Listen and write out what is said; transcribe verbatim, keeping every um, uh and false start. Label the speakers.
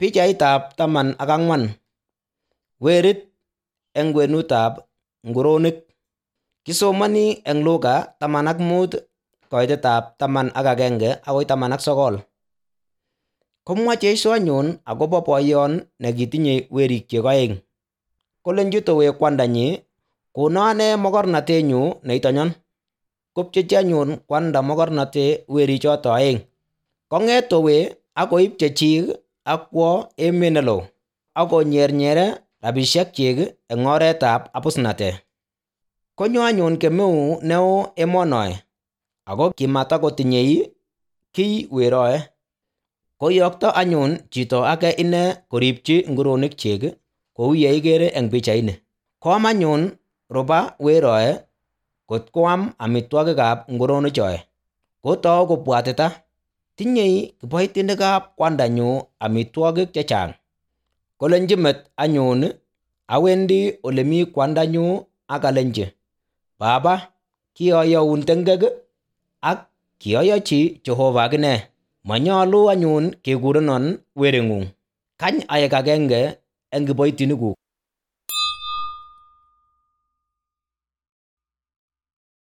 Speaker 1: Pichaitab taman ak ang'wan. Werit eng kwenutab nguronik. Kisomani eng Luka taman ak mut koitetab taman ak agenge akoi taman ak sokol. Komwa Jeiso anyun akobo boiyon nekitinye werikyek oeng. Kolenji towe kwandanyi, kono ane mokornotenyu neitonyon. Kopchechi anyun kwanda mokornote werichoto oeng. Kong'et towe akoib chechik akwo emet neloo, akonyernyere rabishekyik eng oretab abusnatet. Konyo anyun kemeut neo emonoe, ako kimatakotinyei kiy weroe. Koyokto anyun chito age ine koripchi nguronikchik kou yeikere eng pichaini. Koam anyun ruba weroe kot koam amitwogikab nguronichoe. Kotou kobwatita, tinyei kiboitinikab kwandanyu amitwogik chechang. Kolenji met anyun, awendi ole mi kwandanyu akalenji, Baba, kioyoun tengek ak kioyochi Jehova akine. Manyolu anyun kekurenon wering'ung. Kany aek agenge eng kiboitinikuk.